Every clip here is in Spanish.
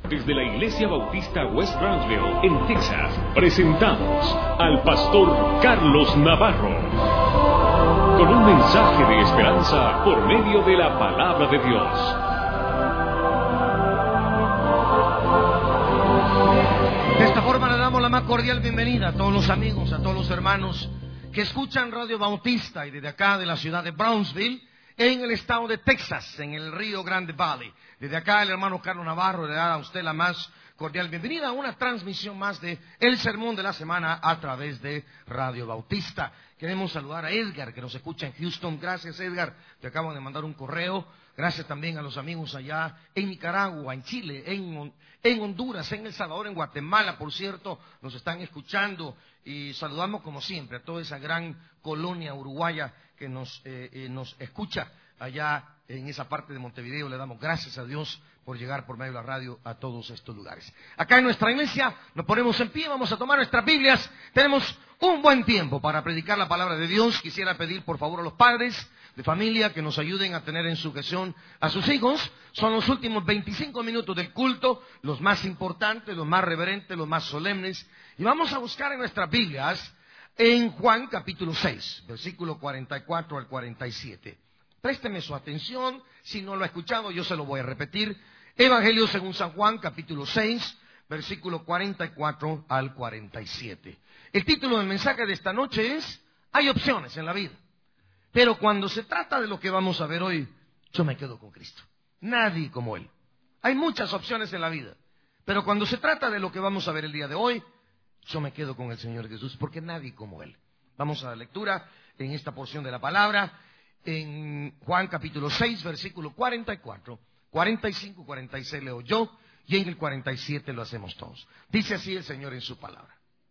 Desde la Iglesia Bautista West Brownsville, en Texas, presentamos al pastor Carlos Navarro, con un mensaje de esperanza por medio de la palabra de Dios. De esta forma le damos la más cordial bienvenida a todos los amigos, a todos los hermanos que escuchan Radio Bautista y desde acá de la ciudad de Brownsville, en el estado de Texas, en el Río Grande Valley. Desde acá el hermano Carlos Navarro le da a usted la más cordial bienvenida a una transmisión más de El Sermón de la Semana a través de Radio Bautista. Queremos saludar a Edgar, que nos escucha en Houston. Gracias, Edgar. Te acaban de mandar un correo. Gracias también a los amigos allá en Nicaragua, en Chile, en Honduras, en El Salvador, en Guatemala, por cierto, nos están escuchando. Y saludamos como siempre a toda esa gran colonia uruguaya que nos escucha allá en esa parte de Montevideo. Le damos gracias a Dios por llegar por medio de la radio a todos estos lugares. Acá en nuestra iglesia nos ponemos en pie, vamos a tomar nuestras Biblias. Tenemos un buen tiempo para predicar la palabra de Dios. Quisiera pedir por favor a los padres de familia que nos ayuden a tener en sujeción a sus hijos. Son los últimos 25 minutos del culto, los más importantes, los más reverentes, los más solemnes. Y vamos a buscar en nuestras Biblias en Juan capítulo 6, versículo 44 al 47. Présteme su atención, si no lo ha escuchado yo se lo voy a repetir. Evangelio según San Juan capítulo 6, versículo 44 al 47. El título del mensaje de esta noche es: hay opciones en la vida, pero cuando se trata de lo que vamos a ver hoy, yo me quedo con Cristo. Nadie como Él. Hay muchas opciones en la vida, pero cuando se trata de lo que vamos a ver el día de hoy, yo me quedo con el Señor Jesús, porque nadie como Él. Vamos a la lectura en esta porción de la palabra, en Juan capítulo 6, versículo 44, 45, 46 leo yo, y en el 47 lo hacemos todos. Dice así el Señor en su palabra: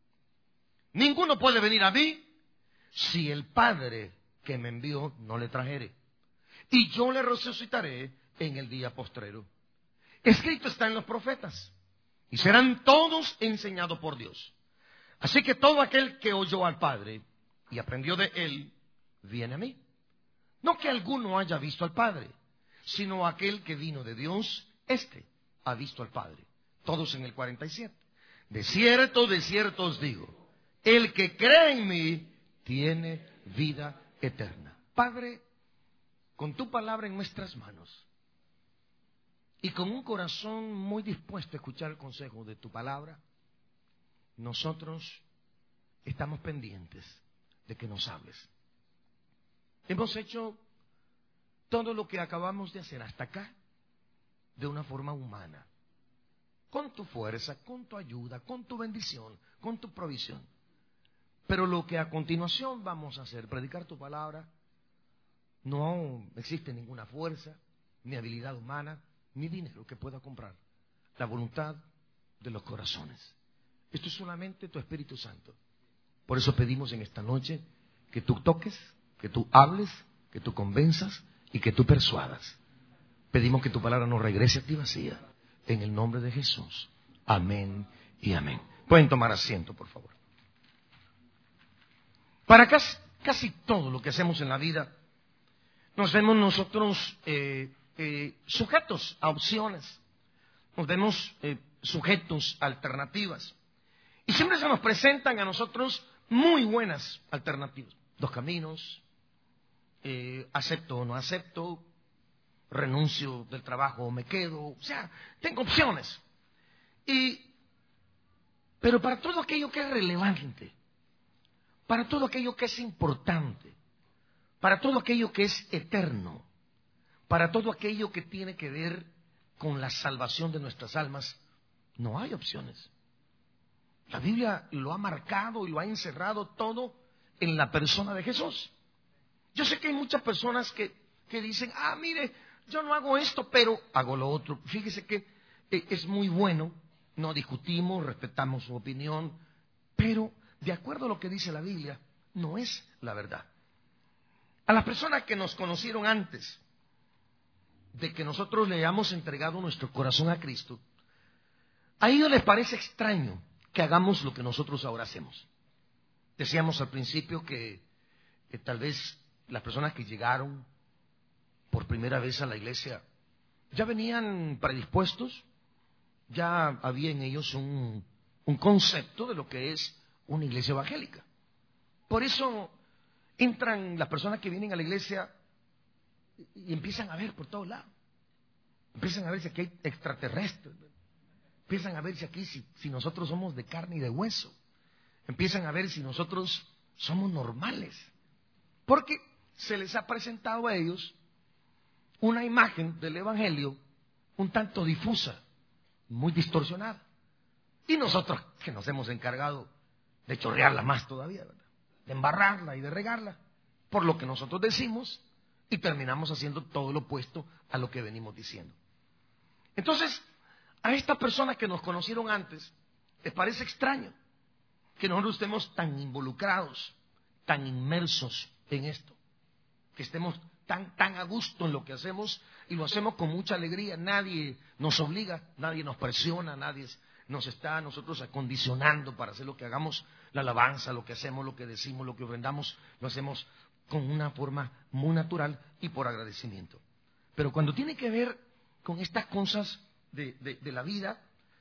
ninguno puede venir a mí si el Padre que me envió no le trajere, y yo le resucitaré en el día postrero. Escrito está en los profetas, y serán todos enseñados por Dios. Así que todo aquel que oyó al Padre y aprendió de Él, viene a mí. No que alguno haya visto al Padre, sino aquel que vino de Dios, éste ha visto al Padre. Todos en el 47. De cierto os digo, el que cree en mí tiene vida eterna. Padre, con tu palabra en nuestras manos y con un corazón muy dispuesto a escuchar el consejo de tu palabra, nosotros estamos pendientes de que nos hables. Hemos hecho todo lo que acabamos de hacer hasta acá de una forma humana, con tu fuerza, con tu ayuda, con tu bendición, con tu provisión. Pero lo que a continuación vamos a hacer, predicar tu palabra, no existe ninguna fuerza, ni habilidad humana, ni dinero que pueda comprar la voluntad de los corazones. Esto es solamente tu Espíritu Santo. Por eso pedimos en esta noche que tú toques, que tú hables, que tú convenzas y que tú persuadas. Pedimos que tu palabra no regrese a ti vacía. En el nombre de Jesús. Amén y amén. Pueden tomar asiento, por favor. Para casi todo lo que hacemos en la vida, nos vemos nosotros sujetos a opciones. Nos vemos sujetos a alternativas. Y siempre se nos presentan a nosotros muy buenas alternativas. Dos caminos, acepto o no acepto, renuncio del trabajo o me quedo. O sea, tengo opciones. Pero para todo aquello que es relevante, para todo aquello que es importante, para todo aquello que es eterno, para todo aquello que tiene que ver con la salvación de nuestras almas, no hay opciones. La Biblia lo ha marcado y lo ha encerrado todo en la persona de Jesús. Yo sé que hay muchas personas que dicen, mire, yo no hago esto, pero hago lo otro. Fíjese que es muy bueno, no discutimos, respetamos su opinión, pero de acuerdo a lo que dice la Biblia, no es la verdad. A las personas que nos conocieron antes de que nosotros le hayamos entregado nuestro corazón a Cristo, a ellos les parece extraño que hagamos lo que nosotros ahora hacemos. Decíamos al principio que tal vez las personas que llegaron por primera vez a la iglesia ya venían predispuestos ya había en ellos un concepto de lo que es una iglesia evangélica. Por eso entran las personas que vienen a la iglesia y empiezan a ver por todos lados. Empiezan a ver si aquí hay extraterrestres. Empiezan a ver si aquí, si nosotros somos de carne y de hueso. Empiezan a ver si nosotros somos normales. Porque se les ha presentado a ellos una imagen del evangelio un tanto difusa, muy distorsionada. Y nosotros que nos hemos encargado de chorrearla más todavía, ¿verdad? De embarrarla y de regarla por lo que nosotros decimos y terminamos haciendo todo lo opuesto a lo que venimos diciendo. Entonces, a estas personas que nos conocieron antes, les parece extraño que nosotros estemos tan involucrados, tan inmersos en esto, que estemos tan a gusto en lo que hacemos y lo hacemos con mucha alegría. Nadie nos obliga, nadie nos presiona, nadie nos está a nosotros acondicionando para hacer lo que hagamos, la alabanza, lo que hacemos, lo que decimos, lo que ofrendamos, lo hacemos con una forma muy natural y por agradecimiento. Pero cuando tiene que ver con estas cosas de la vida,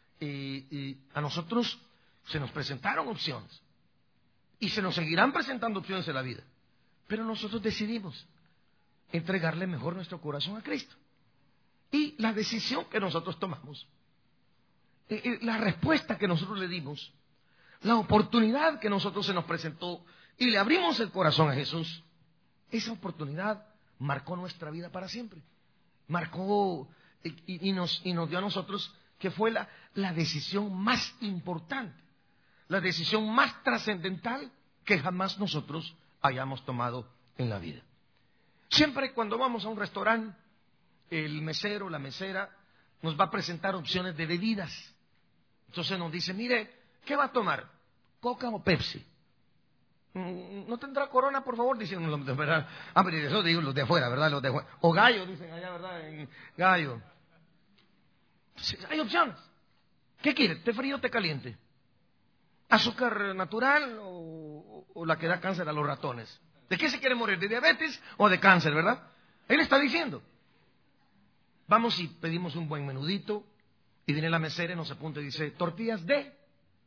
a nosotros se nos presentaron opciones y se nos seguirán presentando opciones en la vida, pero nosotros decidimos entregarle mejor nuestro corazón a Cristo. Y la decisión que nosotros tomamos, la respuesta que nosotros le dimos, la oportunidad que nosotros se nos presentó y le abrimos el corazón a Jesús, esa oportunidad marcó nuestra vida para siempre. Marcó y nos dio a nosotros que fue la decisión más importante, la decisión más trascendental que jamás nosotros hayamos tomado en la vida. Siempre cuando vamos a un restaurante, el mesero, la mesera, nos va a presentar opciones de bebidas. Entonces nos dice, mire, ¿qué va a tomar? ¿Coca o Pepsi? ¿No tendrá Corona, por favor? Dicen los de afuera. Ah, pero eso digo los de afuera, ¿verdad? Los de afuera. O Gallo, dicen allá, ¿verdad? En Gallo. Entonces, hay opciones. ¿Qué quiere? ¿Té frío o té caliente? ¿Azúcar natural o la que da cáncer a los ratones? ¿De qué se quiere morir? ¿De diabetes o de cáncer, verdad? Él está diciendo. Vamos y pedimos un buen menudito y viene la mesera y nos apunta y dice, ¿tortillas de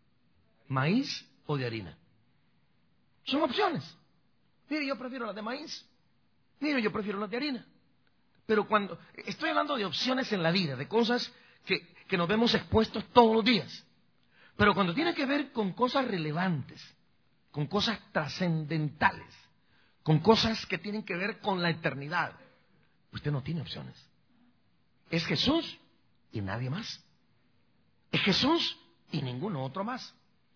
maíz o de harina? Son opciones. Mire, yo prefiero las de maíz. Mire, yo prefiero las de harina. Pero cuando estoy hablando de opciones en la vida, de cosas que nos vemos expuestos todos los días. Pero cuando tiene que ver con cosas relevantes, con cosas trascendentales, con cosas que tienen que ver con la eternidad, usted no tiene opciones. Es Jesús y nadie más. Es Jesús y ninguno otro más.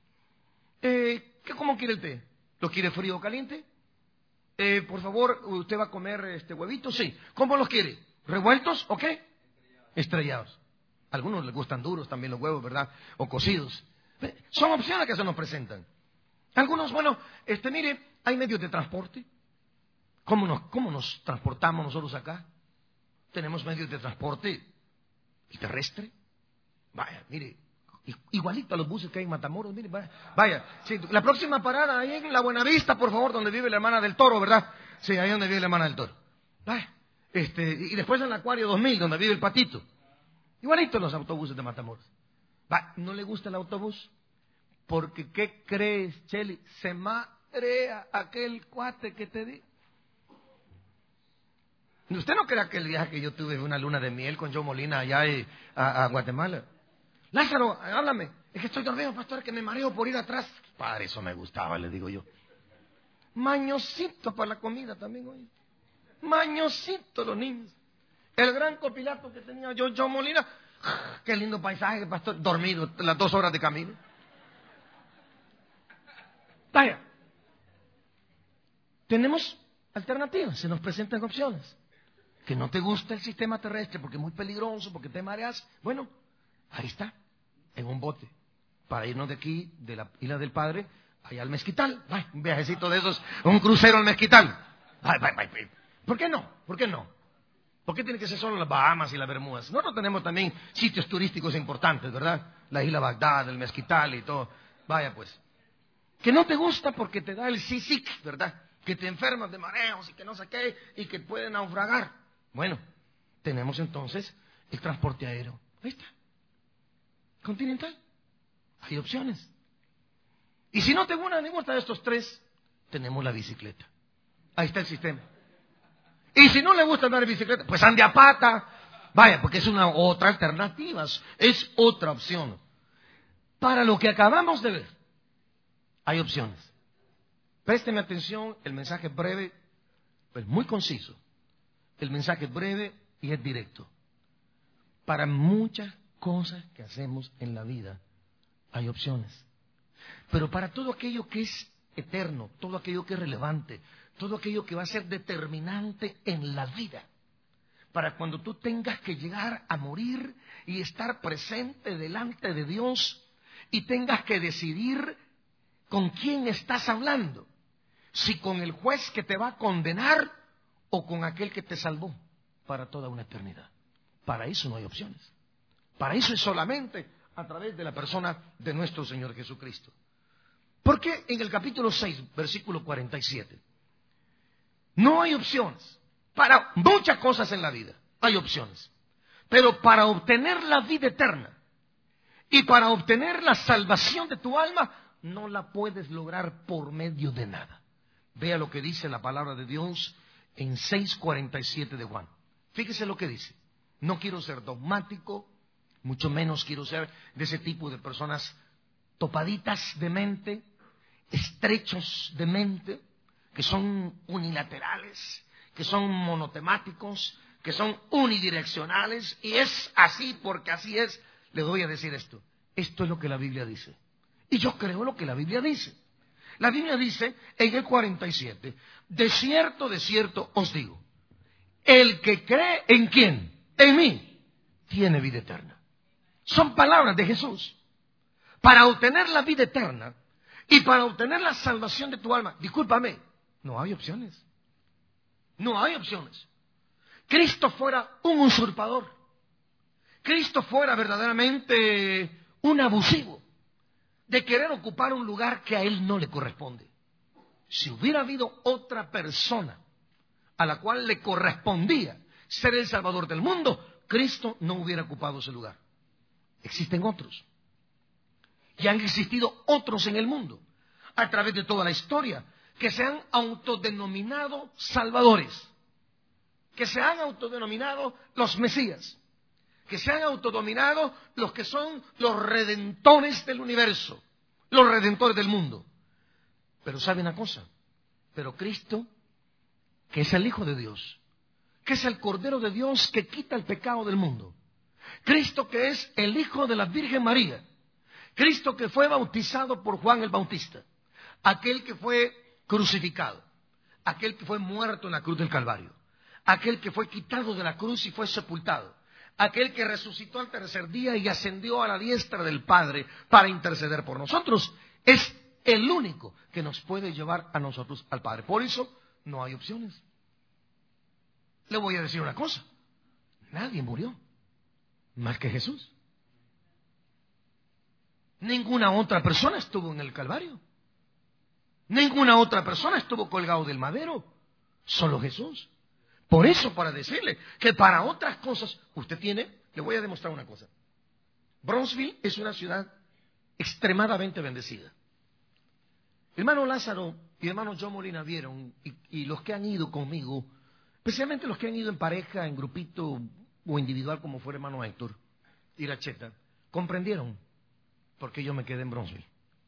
¿Cómo quiere el té? ¿Lo quiere frío o caliente? Por favor, ¿usted va a comer huevitos? Sí. ¿Cómo los quiere? ¿Revueltos o qué? Estrellados. A algunos les gustan duros también los huevos, ¿verdad? O cocidos. Son opciones que se nos presentan. Algunos, bueno, mire, hay medios de transporte. ¿Cómo nos transportamos nosotros acá? Tenemos medios de transporte terrestre. Vaya, mire, igualito a los buses que hay en Matamoros, mire, vaya. Sí, la próxima parada ahí en La Buenavista, por favor, donde vive la hermana del Toro, ¿verdad? Sí, ahí donde vive la hermana del Toro. Vaya, y después en el Acuario 2000, donde vive el Patito. Igualito los autobuses de Matamoros. Vaya, ¿no le gusta el autobús? Porque, ¿qué crees, Cheli? Se marea aquel cuate que te di. ¿Usted no cree que el viaje que yo tuve una luna de miel con Joe Molina allá a Guatemala? Lázaro, háblame. Es que estoy dormido, pastor, que me mareo por ir atrás. Padre, eso me gustaba, le digo yo. Mañosito para la comida también, oye. Mañosito los niños. El gran copilato que tenía yo, Joe Molina. Qué lindo paisaje, pastor. Dormido las 2 horas de camino. Vaya. Tenemos alternativas, se nos presentan opciones. Que no te gusta el sistema terrestre porque es muy peligroso, porque te mareas. Bueno, ahí está, en un bote, para irnos de aquí, de la Isla del Padre, allá al Mezquital. Ay, un viajecito de esos, un crucero al Mezquital. Ay. ¿Por qué no? ¿Por qué no? ¿Por qué tiene que ser solo las Bahamas y las Bermudas? Nosotros tenemos también sitios turísticos importantes, ¿verdad? La isla Bagdad, el Mezquital y todo. Vaya pues. Que no te gusta porque te da el seasick, ¿verdad? Que te enfermas de mareos y que no sé qué, y que pueden naufragar. Bueno, tenemos entonces el transporte aéreo. Ahí está. Continental. Hay opciones. Y si no te gusta ninguno de estos tres, tenemos la bicicleta. Ahí está el sistema. Y si no le gusta andar en bicicleta, pues ande a pata. Vaya, porque es una otra alternativa, es otra opción. Para lo que acabamos de ver, hay opciones. Présteme atención, el mensaje es breve, pues muy conciso. El mensaje es breve y es directo. Para muchas cosas que hacemos en la vida, hay opciones. Pero para todo aquello que es eterno, todo aquello que es relevante, todo aquello que va a ser determinante en la vida, para cuando tú tengas que llegar a morir y estar presente delante de Dios y tengas que decidir con quién estás hablando, si con el juez que te va a condenar o con aquel que te salvó para toda una eternidad. Para eso no hay opciones. Para eso es solamente a través de la persona de nuestro Señor Jesucristo. Porque en el capítulo 6, versículo 47, no hay opciones. Para muchas cosas en la vida hay opciones. Pero para obtener la vida eterna y para obtener la salvación de tu alma, no la puedes lograr por medio de nada. Vea lo que dice la palabra de Dios en 6:47 de Juan. Fíjese lo que dice. No quiero ser dogmático, mucho menos quiero ser de ese tipo de personas topaditas de mente, estrechos de mente, que son unilaterales, que son monotemáticos, que son unidireccionales, y es así porque así es. Le voy a decir esto. Esto es lo que la Biblia dice. Y yo creo lo que la Biblia dice. La Biblia dice en el 47, de cierto os digo, el que cree en quién, en mí, tiene vida eterna. Son palabras de Jesús. Para obtener la vida eterna y para obtener la salvación de tu alma, discúlpame, no hay opciones. No hay opciones. Cristo fuera un usurpador. Cristo fuera verdaderamente un abusivo de querer ocupar un lugar que a él no le corresponde. Si hubiera habido otra persona a la cual le correspondía ser el Salvador del mundo, Cristo no hubiera ocupado ese lugar. Existen otros. Y han existido otros en el mundo, a través de toda la historia, que se han autodenominado salvadores, que se han autodenominado los Mesías, que se han autodenominado los que son los redentores del universo, los redentores del mundo. Pero ¿sabe una cosa? Pero Cristo, que es el Hijo de Dios, que es el Cordero de Dios que quita el pecado del mundo, Cristo que es el Hijo de la Virgen María, Cristo que fue bautizado por Juan el Bautista, aquel que fue crucificado, aquel que fue muerto en la cruz del Calvario, aquel que fue quitado de la cruz y fue sepultado, aquel que resucitó al tercer día y ascendió a la diestra del Padre para interceder por nosotros, es el único que nos puede llevar a nosotros al Padre. Por eso no hay opciones. Le voy a decir una cosa, nadie murió más que Jesús. Ninguna otra persona estuvo en el Calvario. Ninguna otra persona estuvo colgado del madero. Solo Jesús. Por eso, para decirle que para otras cosas usted tiene, le voy a demostrar una cosa. Brownsville es una ciudad extremadamente bendecida. Hermano Lázaro y hermano John Molina vieron, y los que han ido conmigo, especialmente los que han ido en pareja, en grupito o individual, como fue el hermano Héctor Iracheta, comprendieron por qué yo me quedé en Brownsville.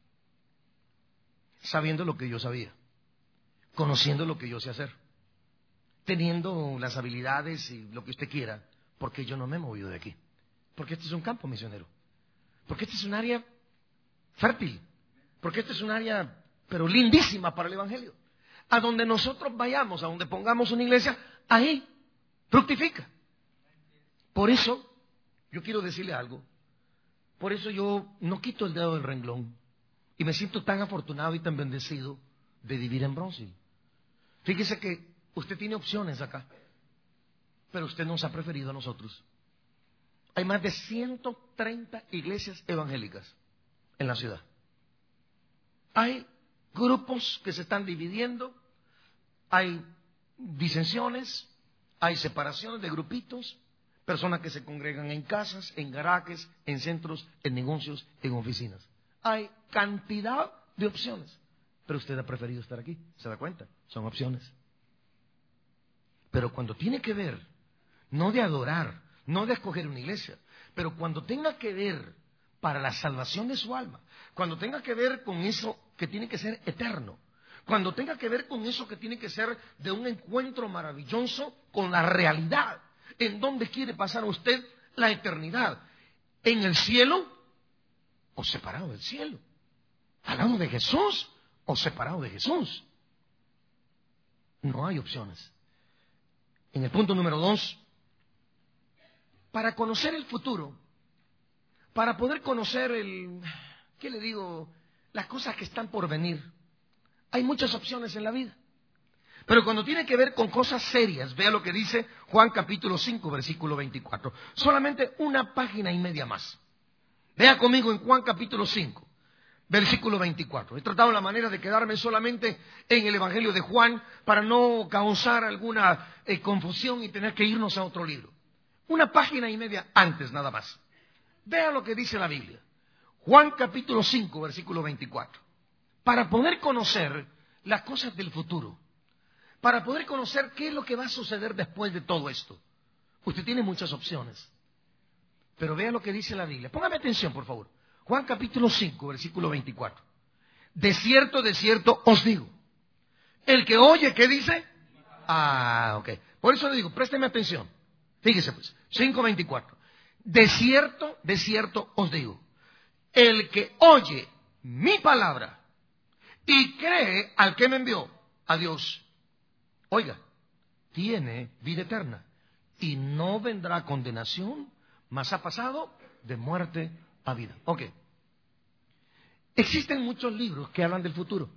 Sabiendo lo que yo sabía, conociendo lo que yo sé hacer, teniendo las habilidades y lo que usted quiera, porque yo no me he movido de aquí. Porque este es un campo misionero. Porque este es un área fértil. Porque este es un área, pero lindísima para el Evangelio. A donde nosotros vayamos, a donde pongamos una iglesia, ahí fructifica. Por eso, yo quiero decirle algo. Por eso yo no quito el dedo del renglón. Y me siento tan afortunado y tan bendecido de vivir en Brownsville. Fíjese que usted tiene opciones acá, pero usted nos ha preferido a nosotros. Hay más de 130 iglesias evangélicas en la ciudad. Hay grupos que se están dividiendo, hay disensiones, hay separaciones de grupitos, Personas que se congregan en casas, en garajes, en centros, en negocios, en oficinas. Hay cantidad de opciones. Pero usted ha preferido estar aquí. ¿Se da cuenta? Son opciones. Pero cuando tiene que ver, no de adorar, no de escoger una iglesia, pero cuando tenga que ver para la salvación de su alma, cuando tenga que ver con eso que tiene que ser eterno, cuando tenga que ver con eso que tiene que ser de un encuentro maravilloso con la realidad, en donde quiere pasar usted la eternidad, en el cielo o separado del cielo, al lado de Jesús o separado de Jesús. No hay opciones. En el punto número 2, para conocer el futuro, para poder conocer las cosas que están por venir, hay muchas opciones en la vida. Pero cuando tiene que ver con cosas serias, vea lo que dice Juan capítulo 5, versículo 24. Solamente una página y media más. Vea conmigo en Juan capítulo 5, versículo 24. He tratado la manera de quedarme solamente en el Evangelio de Juan para no causar alguna confusión y tener que irnos a otro libro. Una página y media antes nada más. Vea lo que dice la Biblia. Juan capítulo 5, versículo 24. Para poder conocer las cosas del futuro, para poder conocer qué es lo que va a suceder después de todo esto, usted tiene muchas opciones. Pero vea lo que dice la Biblia. Póngame atención, por favor. Juan capítulo 5, versículo 24. De cierto os digo. El que oye, ¿qué dice? Ok. Por eso le digo, présteme atención. Fíjese pues, 5:24. De cierto os digo. El que oye mi palabra y cree al que me envió, a Dios, oiga, tiene vida eterna y no vendrá a condenación, mas ha pasado de muerte a vida. Ok. Existen muchos libros que hablan del futuro.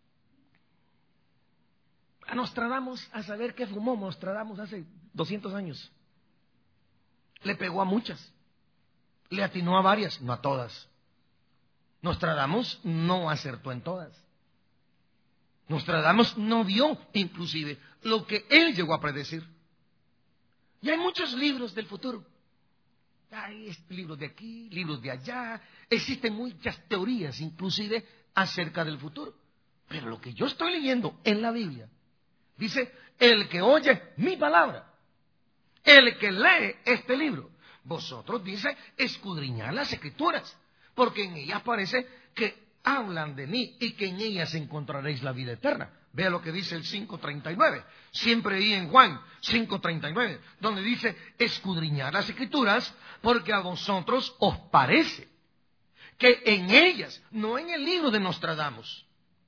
A Nostradamus, a saber qué fumó Nostradamus hace 200 años. Le pegó a muchas. Le atinó a varias, no a todas. Nostradamus no acertó en todas. Nostradamus no vio, inclusive, lo que él llegó a predecir. Y hay muchos libros del futuro. Hay libros de aquí, libros de allá. Existen muchas teorías, inclusive, acerca del futuro. Pero lo que yo estoy leyendo en la Biblia, dice, el que oye mi palabra, el que lee este libro, vosotros, dice, escudriñad las Escrituras, porque en ellas parece que hablan de mí y que en ellas encontraréis la vida eterna. Vea lo que dice el 5:39. Siempre ahí en Juan 5:39, donde dice, escudriñad las Escrituras, porque a vosotros os parece que en ellas, no en el libro de Nostradamus,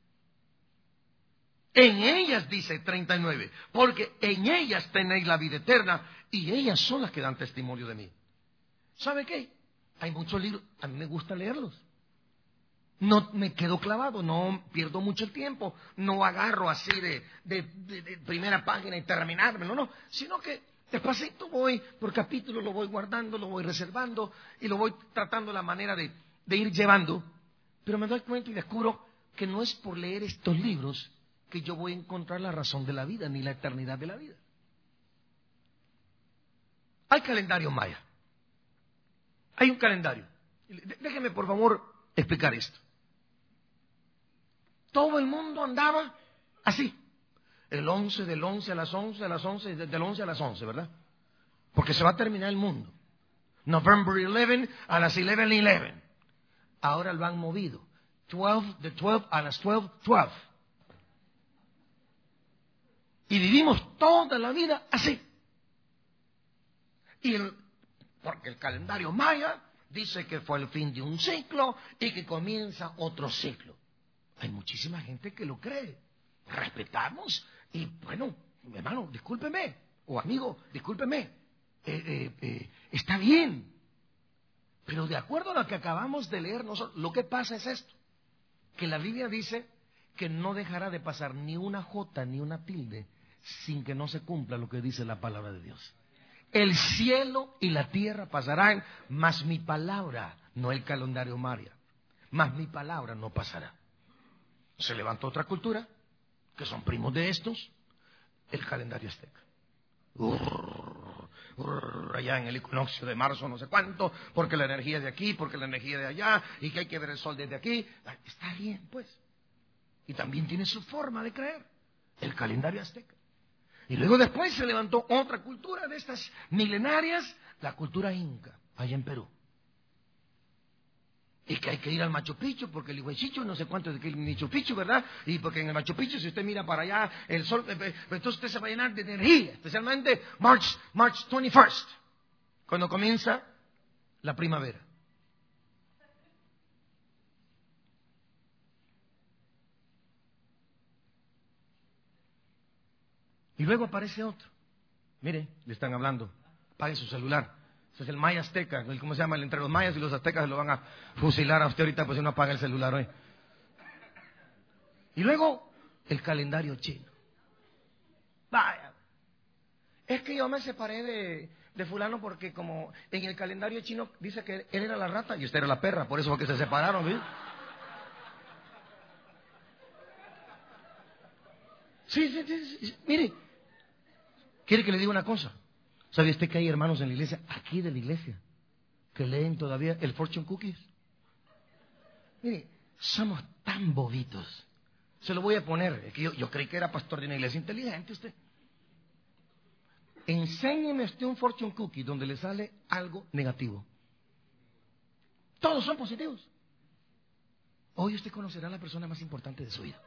en ellas, dice 39, porque en ellas tenéis la vida eterna y ellas son las que dan testimonio de mí. ¿Sabe qué? Hay muchos libros, a mí me gusta leerlos. No me quedo clavado, no pierdo mucho el tiempo, no agarro así de primera página y terminarme, no, sino que despacito voy, por capítulo lo voy guardando, lo voy reservando y lo voy tratando la manera de ir llevando. Pero me doy cuenta y descubro que no es por leer estos libros que yo voy a encontrar la razón de la vida, ni la eternidad de la vida. Hay calendario maya. Hay un calendario. Déjeme, por favor, explicar esto. Todo el mundo andaba así. El 11, del 11 a las 11, a las 11, del 11 a las 11, ¿verdad? Porque se va a terminar el mundo. November 11 a las 11:11. Ahora lo han movido. 12, de 12 a las 12:12. Y vivimos toda la vida así. Porque el calendario maya dice que fue el fin de un ciclo y que comienza otro ciclo. Hay muchísima gente que lo cree. Respetamos y bueno, hermano, discúlpeme, o amigo, discúlpeme, está bien. Pero de acuerdo a lo que acabamos de leer nosotros, lo que pasa es esto, que la Biblia dice que no dejará de pasar ni una jota ni una tilde sin que no se cumpla lo que dice la palabra de Dios. El cielo y la tierra pasarán, mas mi palabra, no el calendario maya, mas mi palabra no pasará. Se levantó otra cultura, que son primos de estos, el calendario azteca. allá en el equinoccio de marzo, no sé cuánto, porque la energía de aquí, porque la energía de allá, y que hay que ver el sol desde aquí. Está bien, pues. Y también tiene su forma de creer, el calendario azteca. Y luego después se levantó otra cultura de estas milenarias, la cultura inca, allá en Perú. Y que hay que ir al Machu Picchu, porque el Huechicho, no sé cuánto de que el Machu Picchu, ¿verdad? Y porque en el Machu Picchu, si usted mira para allá, el sol, entonces usted se va a llenar de energía, especialmente March 21st, cuando comienza la primavera. Y luego aparece otro. Mire, le están hablando, apague su celular. Ese es el maya azteca, ¿cómo se llama? Entre los mayas y los aztecas se lo van a fusilar a usted ahorita, pues si no apaga el celular hoy. Y luego, el calendario chino. Vaya. Es que yo me separé de fulano porque como en el calendario chino dice que él era la rata y usted era la perra, por eso fue que se separaron, ¿sí? Sí. Mire, ¿quiere que le diga una cosa? ¿Sabe usted que hay hermanos en la iglesia, aquí de la iglesia, que leen todavía el Fortune Cookies? Mire, somos tan bobitos. Se lo voy a poner, es que yo creí que era pastor de una iglesia inteligente usted. Enséñeme usted un Fortune Cookie donde le sale algo negativo. Todos son positivos. Hoy usted conocerá a la persona más importante de su vida.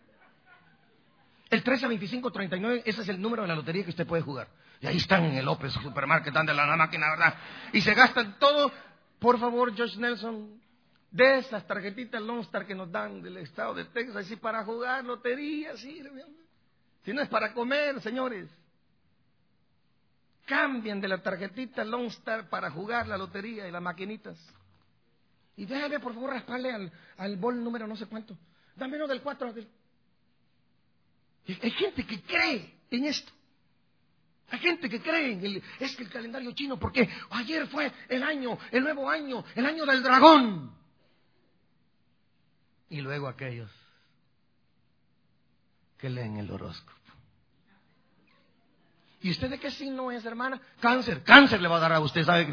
El 132539, ese es el número de la lotería que usted puede jugar. Y ahí están en el López Supermarket, dan de la máquina, ¿verdad? Y se gastan todo. Por favor, George Nelson, de esas tarjetitas Lone Star que nos dan del estado de Texas, así para jugar lotería, sirve. Si no es para comer, señores. Cambian de la tarjetita Lone Star para jugar la lotería y las maquinitas. Y déjame, por favor, rasparle al bol número no sé cuánto. Dame uno del 4. Hay gente que cree en esto. Hay gente que cree en el calendario chino, porque ayer fue el nuevo año, el año del dragón. Y luego aquellos que leen el horóscopo. ¿Y usted de qué signo es, hermana? Cáncer. Cáncer le va a dar a usted, ¿sabe?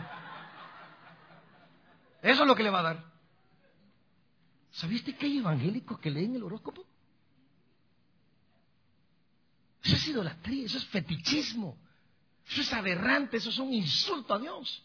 Eso es lo que le va a dar. ¿Sabiste que hay evangélicos que leen el horóscopo? Eso es idolatría, eso es fetichismo, eso es aberrante, eso es un insulto a Dios.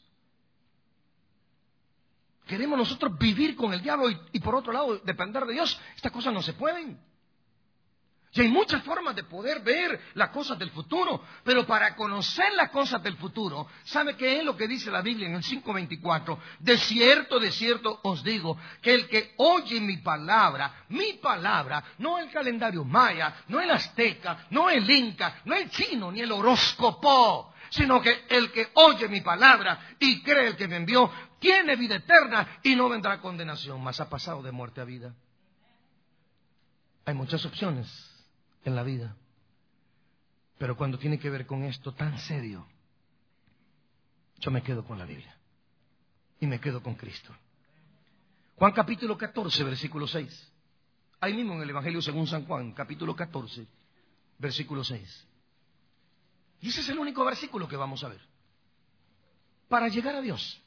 Queremos nosotros vivir con el diablo y por otro lado depender de Dios. Estas cosas no se pueden. Y hay muchas formas de poder ver las cosas del futuro, pero para conocer las cosas del futuro, ¿sabe qué es lo que dice la Biblia en el 5:24? De cierto os digo, que el que oye mi palabra, no el calendario maya, no el azteca, no el inca, no el chino, ni el horóscopo, sino que el que oye mi palabra y cree el que me envió, tiene vida eterna y no vendrá condenación, mas ha pasado de muerte a vida. Hay muchas opciones en la vida, pero cuando tiene que ver con esto tan serio, yo me quedo con la Biblia y me quedo con Cristo. Juan capítulo 14, versículo 6. Ahí mismo en el Evangelio según San Juan, capítulo 14, versículo 6. Y ese es el único versículo que vamos a ver. Para llegar a Dios.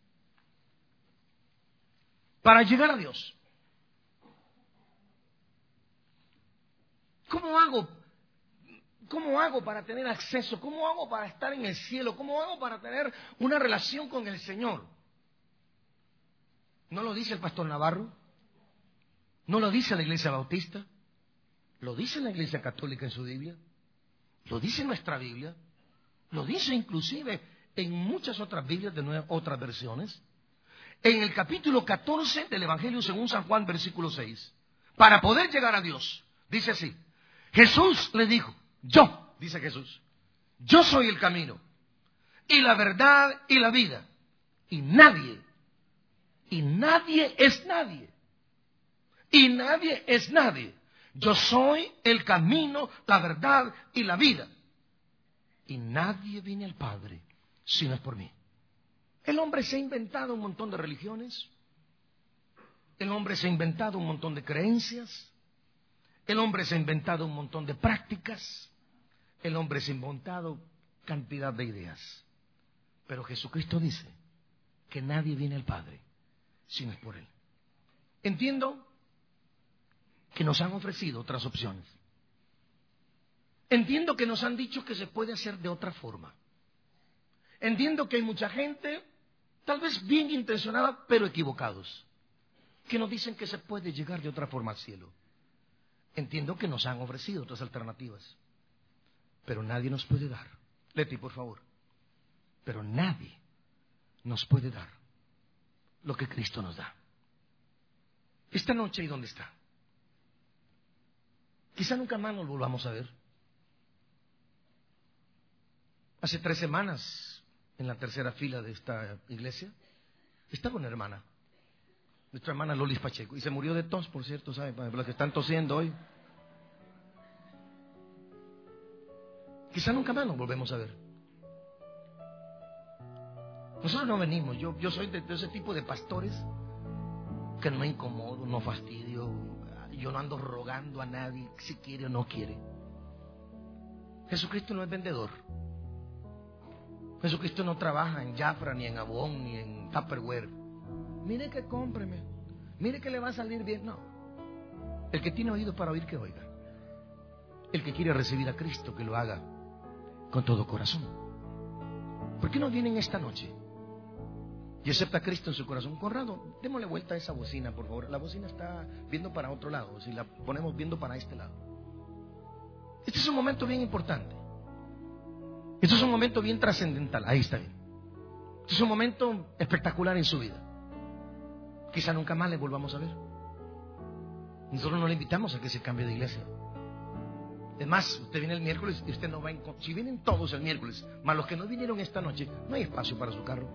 Para llegar a Dios. ¿Cómo hago para tener acceso? ¿Cómo hago para estar en el cielo? ¿Cómo hago para tener una relación con el Señor? ¿No lo dice el pastor Navarro? ¿No lo dice la Iglesia Bautista? ¿Lo dice la Iglesia Católica en su Biblia? ¿Lo dice nuestra Biblia? ¿Lo dice inclusive en muchas otras Biblias de otras versiones? En el capítulo 14 del Evangelio según San Juan, versículo 6. Para poder llegar a Dios, dice así. Jesús le dijo, dice Jesús, yo soy el camino y la verdad y la vida. Y nadie es nadie. Y nadie es nadie. Yo soy el camino, la verdad y la vida. Y nadie viene al Padre si no es por mí. El hombre se ha inventado un montón de religiones. El hombre se ha inventado un montón de creencias. El hombre se ha inventado un montón de prácticas. El hombre se ha inventado cantidad de ideas. Pero Jesucristo dice que nadie viene al Padre si no es por Él. Entiendo que nos han ofrecido otras opciones. Entiendo que nos han dicho que se puede hacer de otra forma. Entiendo que hay mucha gente, tal vez bien intencionada, pero equivocados, que nos dicen que se puede llegar de otra forma al cielo. Entiendo que nos han ofrecido otras alternativas, pero nadie nos puede dar. Leti, por favor. Pero nadie nos puede dar lo que Cristo nos da. Esta noche, ¿y dónde está? Quizá nunca más nos volvamos a ver. Hace 3 semanas, en la tercera fila de esta iglesia, estaba una hermana, nuestra hermana Lolis Pacheco, y se murió de tos, por cierto, ¿saben? Para los que están tosiendo hoy. Quizá nunca más nos volvemos a ver. Nosotros no venimos, yo soy de ese tipo de pastores que no me incomodo, no fastidio, yo no ando rogando a nadie si quiere o no quiere. Jesucristo no es vendedor. Jesucristo no trabaja en Jafra, ni en Avon, ni en Tupperware. Mire que cómpreme, mire que le va a salir bien. No. El que tiene oído para oír, que oiga. El que quiere recibir a Cristo, que lo haga con todo corazón. ¿Por qué no vienen esta noche y acepta a Cristo en su corazón? Conrado, démosle vuelta a esa bocina, por favor. La bocina está viendo para otro lado, si la ponemos viendo para este lado. Este es un momento bien importante. Este es un momento bien trascendental. Ahí está bien. Este es un momento espectacular en su vida. Quizá nunca más le volvamos a ver. Nosotros no le invitamos a que se cambie de iglesia. Es más, usted viene el miércoles y usted no va a encontrar. Si vienen todos el miércoles, más los que no vinieron esta noche, no hay espacio para su carro.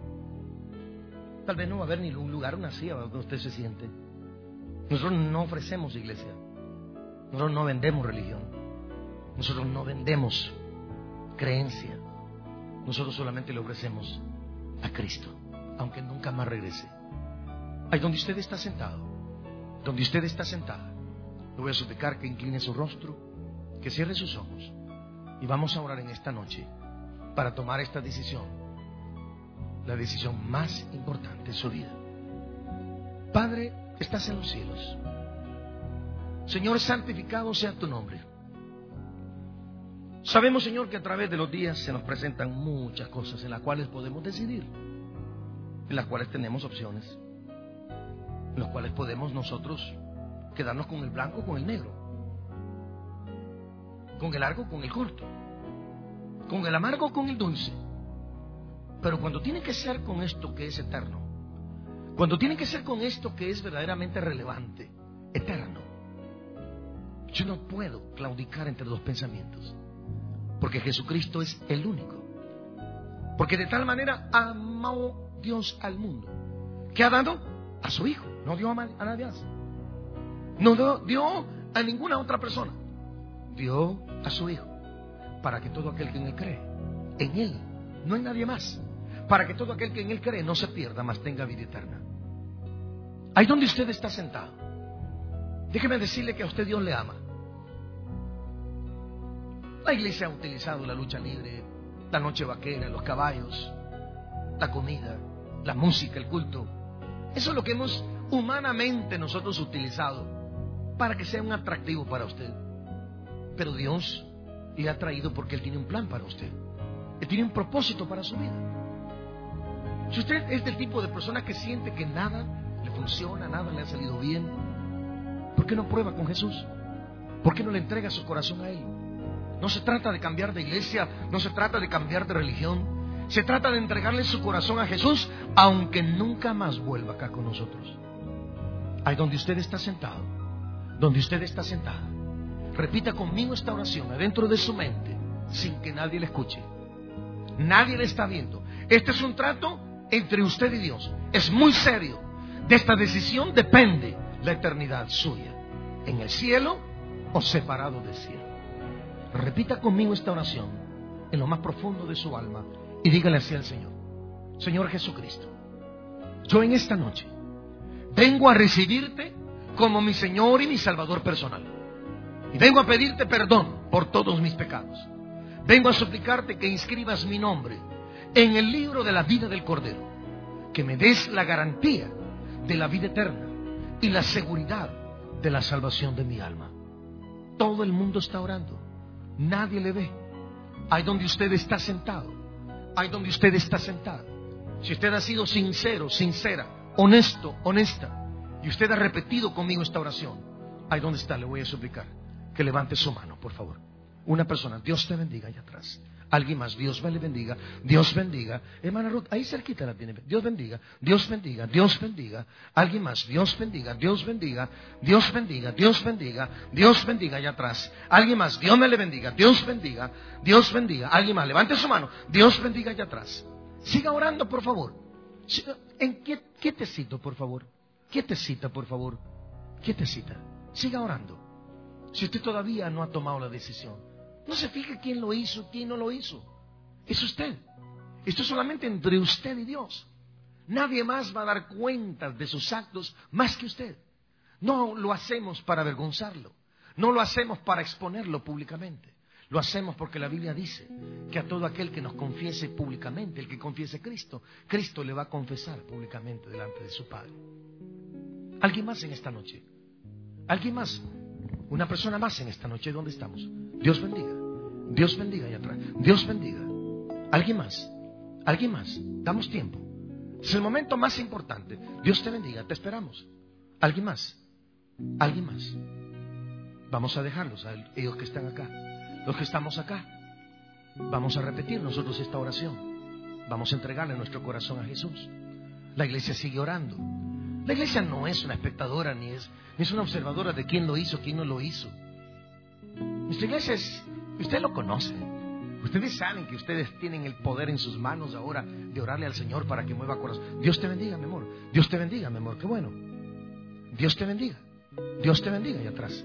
Tal vez no va a haber ni un lugar, una silla donde usted se siente. Nosotros no ofrecemos iglesia. Nosotros no vendemos religión. Nosotros no vendemos creencia. Nosotros solamente le ofrecemos a Cristo, aunque nunca más regrese. Ahí donde usted está sentado, donde usted está sentada, le voy a suplicar que incline su rostro, que cierre sus ojos, y vamos a orar en esta noche para tomar esta decisión, la decisión más importante de su vida. Padre, estás en los cielos. Señor, santificado sea tu nombre. Sabemos, Señor, que a través de los días se nos presentan muchas cosas en las cuales podemos decidir, en las cuales tenemos opciones, en las cuales podemos nosotros quedarnos con el blanco o con el negro, con el largo o con el corto, con el amargo o con el dulce. Pero cuando tiene que ser con esto que es eterno, cuando tiene que ser con esto que es verdaderamente relevante, eterno, yo no puedo claudicar entre dos pensamientos. Porque Jesucristo es el único. Porque de tal manera amó Dios al mundo, que ha dado a su Hijo. No dio a nadie más. No dio a ninguna otra persona. Dio a su Hijo. Para que todo aquel que en Él cree, en Él, no en nadie más. Para que todo aquel que en Él cree no se pierda, mas tenga vida eterna. Ahí donde usted está sentado, déjeme decirle que a usted Dios le ama. La iglesia ha utilizado la lucha libre, la noche vaquera, los caballos, la comida, la música, el culto. Eso es lo que hemos humanamente nosotros utilizado para que sea un atractivo para usted. Pero Dios le ha traído porque Él tiene un plan para usted. Él tiene un propósito para su vida. Si usted es del tipo de persona que siente que nada le funciona, nada le ha salido bien, ¿por qué no prueba con Jesús? ¿Por qué no le entrega su corazón a Él? No se trata de cambiar de iglesia, no se trata de cambiar de religión. Se trata de entregarle su corazón a Jesús, aunque nunca más vuelva acá con nosotros. Ahí donde usted está sentado, donde usted está sentada, repita conmigo esta oración adentro de su mente, sin que nadie le escuche. Nadie le está viendo. Este es un trato entre usted y Dios. Es muy serio. De esta decisión depende la eternidad suya, en el cielo o separado del cielo. Repita conmigo esta oración en lo más profundo de su alma y dígale así al Señor: Señor Jesucristo, yo en esta noche vengo a recibirte como mi Señor y mi Salvador personal. Y vengo a pedirte perdón por todos mis pecados. Vengo a suplicarte que inscribas mi nombre, en el libro de la vida del Cordero. Que me des la garantía de la vida eterna y la seguridad de la salvación de mi alma. Todo el mundo está orando. Nadie le ve. Ahí donde usted está sentado. Ahí donde usted está sentado. Si usted ha sido sincero, sincera, honesto, honesta, y usted ha repetido conmigo esta oración, ahí donde está, le voy a suplicar que levante su mano, por favor. Una persona, Dios te bendiga allá atrás. Alguien más, Dios me le bendiga, Dios bendiga. Hermana Ruth, ahí cerquita la tiene. Dios bendiga, Dios bendiga, Dios bendiga. Alguien más, Dios bendiga, Dios bendiga, Dios bendiga, Dios bendiga, Dios bendiga allá atrás. Alguien más, Dios me le bendiga, Dios bendiga, Dios bendiga. Alguien más, levante su mano, Dios bendiga allá atrás. Siga orando, por favor. Quietecito, por favor. Quietecita, por favor. Quietecita. Siga orando. Si usted todavía no ha tomado la decisión, no se fije quién lo hizo, quién no lo hizo. Es usted. Esto es solamente entre usted y Dios. Nadie más va a dar cuenta de sus actos más que usted. No lo hacemos para avergonzarlo. No lo hacemos para exponerlo públicamente. Lo hacemos porque la Biblia dice que a todo aquel que nos confiese públicamente, el que confiese a Cristo, Cristo le va a confesar públicamente delante de su Padre. ¿Alguien más en esta noche? ¿Alguien más? Una persona más en esta noche. ¿Dónde estamos? Dios bendiga. Dios bendiga allá atrás. Dios bendiga. ¿Alguien más? ¿Alguien más? Damos tiempo. Es el momento más importante. Dios te bendiga. Te esperamos. ¿Alguien más? ¿Alguien más? Vamos a dejarlos a ellos que están acá. Los que estamos acá. Vamos a repetir nosotros esta oración. Vamos a entregarle nuestro corazón a Jesús. La iglesia sigue orando. La iglesia no es una espectadora ni es una observadora de quién lo hizo, quién no lo hizo. Nuestra iglesia es, usted lo conoce. Ustedes saben que ustedes tienen el poder en sus manos ahora de orarle al Señor para que mueva corazón. Dios te bendiga, mi amor. Dios te bendiga, mi amor. Qué bueno. Dios te bendiga. Dios te bendiga allá atrás.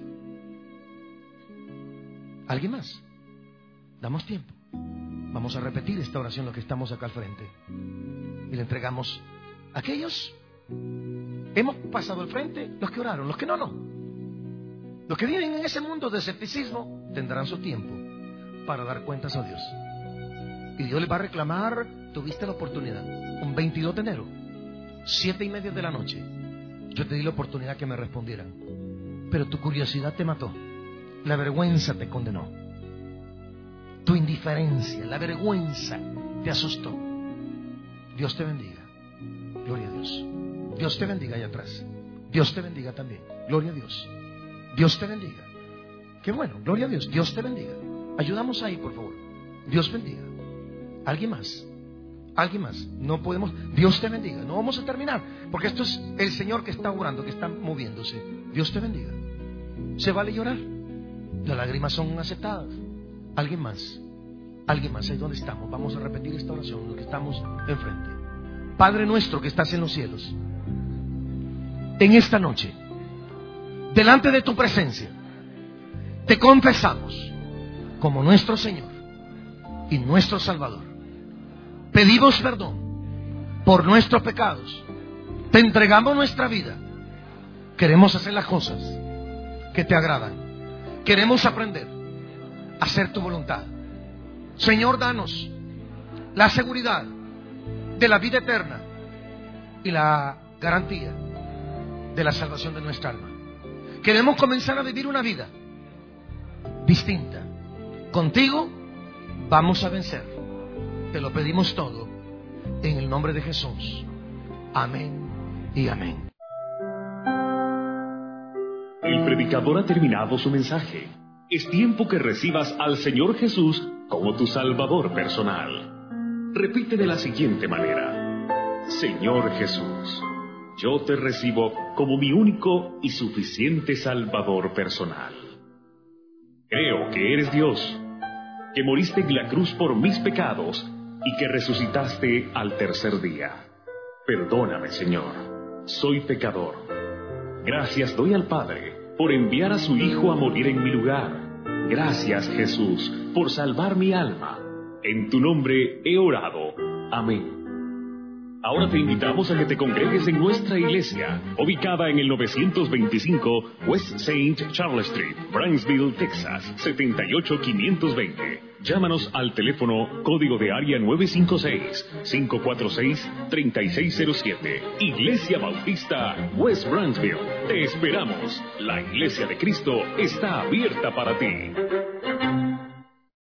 ¿Alguien más? Damos tiempo. Vamos a repetir esta oración los que estamos acá al frente. Y le entregamos a aquellos. Hemos pasado al frente, los que oraron, los que no. Los que viven en ese mundo de escepticismo tendrán su tiempo para dar cuentas a Dios. Y Dios les va a reclamar, tuviste la oportunidad, un 22 de enero, 7:30 de la noche. Yo te di la oportunidad que me respondieran. Pero tu curiosidad te mató. La vergüenza te condenó. Tu indiferencia, la vergüenza te asustó. Dios te bendiga. Gloria a Dios. Dios te bendiga allá atrás. Dios te bendiga también. Gloria a Dios. Dios te bendiga. Qué bueno, gloria a Dios. Dios te bendiga. Ayudamos ahí, por favor. Dios bendiga. ¿Alguien más? ¿Alguien más? No podemos. Dios te bendiga. No vamos a terminar, porque esto es el Señor que está orando, que está moviéndose. Dios te bendiga. Se vale llorar. Las lágrimas son aceptadas. ¿Alguien más? ¿Alguien más? Ahí donde estamos. Vamos a repetir esta oración, los que estamos enfrente. Padre nuestro que estás en los cielos, en esta noche, delante de tu presencia, te confesamos como nuestro Señor y nuestro Salvador. Pedimos perdón por nuestros pecados. Te entregamos nuestra vida. Queremos hacer las cosas que te agradan. Queremos aprender a hacer tu voluntad. Señor, danos la seguridad de la vida eterna y la garantía de la salvación de nuestra alma. Queremos comenzar a vivir una vida distinta. Contigo vamos a vencer. Te lo pedimos todo en el nombre de Jesús. Amén y amén. El predicador ha terminado su mensaje. Es tiempo que recibas al Señor Jesús como tu Salvador personal. Repite de la siguiente manera: Señor Jesús, yo te recibo como mi único y suficiente Salvador personal. Creo que eres Dios, que moriste en la cruz por mis pecados y que resucitaste al tercer día. Perdóname, Señor, soy pecador. Gracias doy al Padre por enviar a su Hijo a morir en mi lugar. Gracias, Jesús, por salvar mi alma. En tu nombre he orado. Amén. Ahora te invitamos a que te congregues en nuestra iglesia, ubicada en el 925 West St. Charles Street, Brownsville, Texas, 78520. Llámanos al teléfono código de área 956-546-3607. Iglesia Bautista West Brownsville. Te esperamos. La Iglesia de Cristo está abierta para ti.